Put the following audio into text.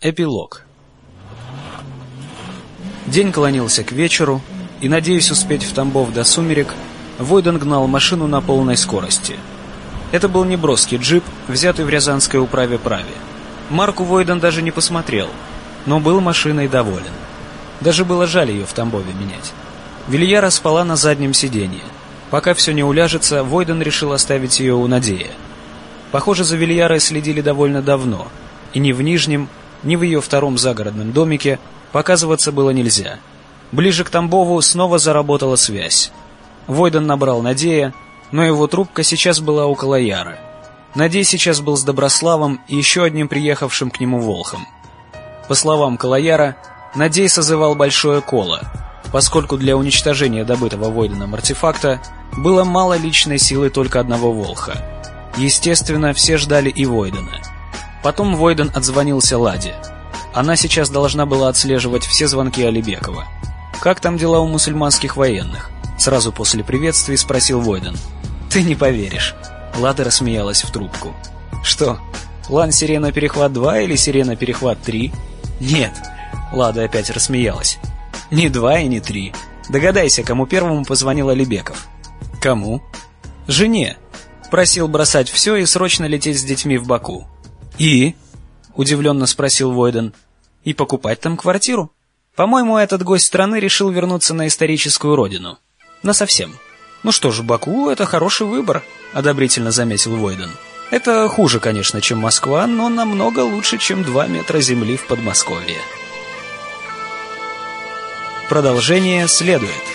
Эпилог. День клонился к вечеру, и, надеясь успеть в Тамбов до сумерек, Войден гнал машину на полной скорости. Это был неброский джип, взятый в Рязанской управе праве. Марку Войден даже не посмотрел, но был машиной доволен. Даже было жаль ее в Тамбове менять. Вильяра спала на заднем сиденье. Пока все не уляжется, Войден решил оставить ее у Надея. Похоже, за Вильярой следили довольно давно, и ни в Нижнем, ни в ее втором загородном домике показываться было нельзя. Ближе к Тамбову снова заработала связь. Войден набрал Надея, но его трубка сейчас была у Калаяра. Надей сейчас был с Доброславом и еще одним приехавшим к нему волхом. По словам Калаяра, Надей созывал большое коло, поскольку для уничтожения добытого Войденом артефакта было мало личной силы только одного волха. Естественно, все ждали и Войдена. Потом Войден отзвонился Ладе. Она сейчас должна была отслеживать все звонки Алибекова. «Как там дела у мусульманских военных?» Сразу после приветствия спросил Войден. «Ты не поверишь». Лада рассмеялась в трубку. «Что, план «Сирена-перехват-2» или «Сирена-перехват-3»?» «Нет». Лада опять рассмеялась. «Не 2 и не 3. Догадайся, кому первому позвонил Алибеков». «Кому?» «Жене. Просил бросать все и срочно лететь с детьми в Баку». «И?» — удивленно спросил Войден. «И покупать там квартиру? По-моему, этот гость страны решил вернуться на историческую родину. Насовсем». «Ну что ж, Баку — это хороший выбор», — одобрительно заметил Войден. «Это хуже, конечно, чем Москва, но намного лучше, чем 2 метра земли в Подмосковье». Продолжение следует.